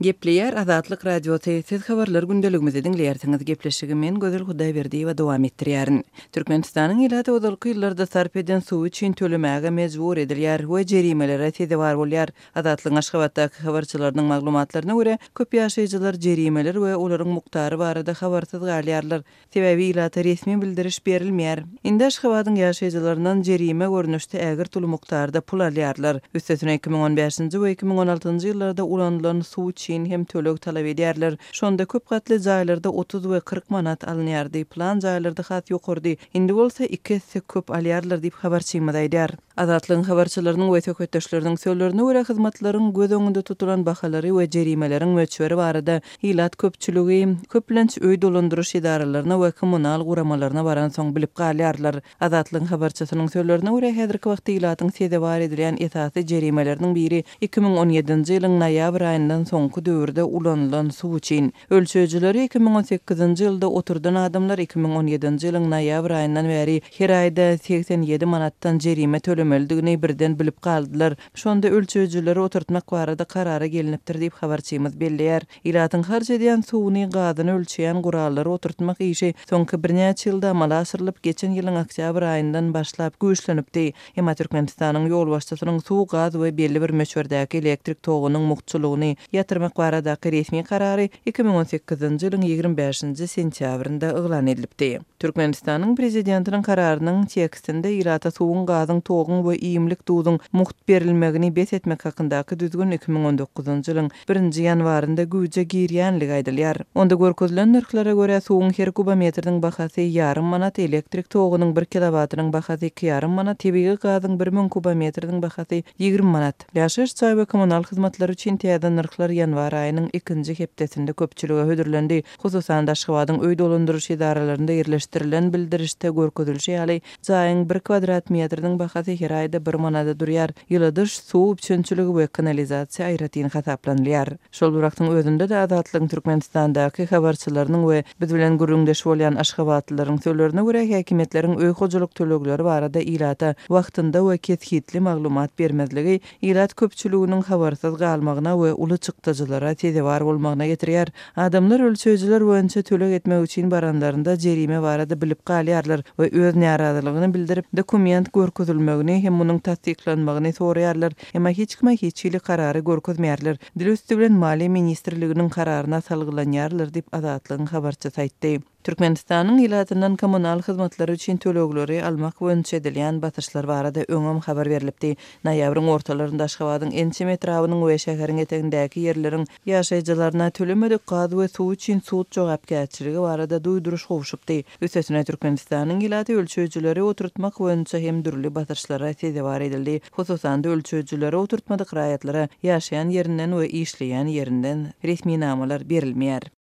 Gepleyer Azatlyk radiosu siz habarlar gündeligimizi dinleýärsiňiz. Gepleşigi men Gözel Hudaýberdiýewa dowam etdirýärin. Türkmenistanyň ilata ozalky ýyllarda sarp eden suw üçin tölemäge mejbur edilýär we jerimelere tede bar bolýar. Azatlyň Aşgabatdaky habarçylarynyň maglumatlaryna görä, köp ýaşaýjylar jerimeler we olaryň muktary barada habarsyz galýarlar. Sebebi ilata resmi bildiriş berilmeýär. Indi Aşgabatyň ýaşaýjylarynyň jerime görnüşde ägir tuly muktarda pul alýarlar. Üstesine 2015-nji we 2016-njy ýyllarda ulandylan suw üçin hem tölek talap edýärler. Şonda köp gatly jaýlarda 30 we 40 manat alınýardy. Plan jaýlarda hat ýokurdy. Indi bolsa 2 hisse köp alýarlar diýip habarçymyz aýdýar. Azatlyň habarçylarynyň we söhbetdeşleriniň söýlerine görä hyzmatlaryň göz öňünde tutulan bahalary we jerimeleriň möçberi barada ilat köpçüligi köplenç öý dolandyryş idaralaryna we kommunal guramalaryna baran soň bilip galýarlar. Azatlyň habarçysynyň söýlerine görä häzirki wagtda ilatyň sede bar edilen esasy jerimeleriniň biri 2017-nji ýylyň noýabr aýyndan soňky döwürde ulanylan suw üçin. Ölçüjüleri 2018-nji ýylda oturdan adamlar 2017-nji ýylyň noýabr aýyndan beri her aýda 87 manatdan jerime tölemeldigini birden bilip galdylar. Şonda ölçüjüleri oturtmak barada karara gelinipdir diýip habarçymyz belleýär. Ilatyň harç edýän suwuny gazyny ölçeýän gurallary oturtmak işi soňky birnäçe ýylda amala aşyrylyp geçen ýylyň oktyabr aýyndan başlap güýçlenipdi. Emma Türkmenistanyň ýol başçysynyň suw, gaz we belli bir möçberdäki elektrik togunyň mukçylygyny ýatyrmak baradaky resmi karary 2018-nji ýylyň 25-nji sentýabrynda eglan edilipdi. Türkmenistanyň prezidentiniň kararynyň tekstinde ilata suwun, gazyň, togyň we iýimlik duýduň muht berilmegini bes etmek hakyndaky düzgün 2019-njy ýylyň 1-nji ýanwarynda güýje girýänligi aýdylýar. Onda görkezilen narhlara görä suwun her kubometriniň bahasy ýarym manat, elektrik togynyň 1 kilowatynyň bahasy 2,5 manat, tebigi gazyň 1000 kubometriniň bahasy 20 manat. Ýaşaş çay we kommunal hyzmatlar üçin täze narhlar ýanwar aýynyň 2-nji hepdesinde köpçülige hödürlendi. Hususan Aşgabatyň öý dolandyryş idaralaryna ýerleşdirilen bildirişde görkezilýär ýaly jaýyň 1 kvadrat metriniň bahasy her aýda 1 manada durýar. Ýylydyş suw üçinçiligi we kanalizasiýa aýratyn hasaplanýar. Şol wagtyň özünde de Azatlyň Türkmenistandaky habarçylarynyň we biz bilen gürrüňdeş bolýan Aşgabatlylaryň söýlerine görä häkimetleriň öý hojalyk tölegleri barada ilata wagtynda we kethitli maglumat bermezligi ilat köpçüliginiň habarsyz galmagyna we uly çykdyjylara tede bar bolmagyna getirýär. Adamlar ölçüjüler boýunça tölek etmek üçin baranlarynda jerime barada bilip galýarlar we öz narazylygyny bildirip dokument görkezilmegini hem munyň tasdiklanmagyny soraýarlar. Emma hiç kime hiç ýyly karary görkezmeýärler. Dil üstü bilen Maliýe ministrliginiň kararyna salgylanýarlar diýip Azatlyň habarçysy aýtdy. Türkmenistanyň ilatyndan kommunal hyzmatlary üçin tölegleri almak boýunça edilýän basyşlar barada öňem habar berilipdi. Noýabryň ortalarynda Aşgabatyň ençe metrawynyň we şäheriň etegindäki ýerleriň ýaşaýjylaryna tölemedik gaz we suw üçin sud jogapkärçiligi barada duýduruş gowşupdy. Üstesine Türkmenistanyň ilaty ölçüjüleri oturtmak boýunça hem dürli basyşlara tede bar edildi. Hususan da ölçüjüleri oturtmadyk raýatlara ýaşaýan ýerinden we işleýän ýerinden resmi namalar berilmeýär.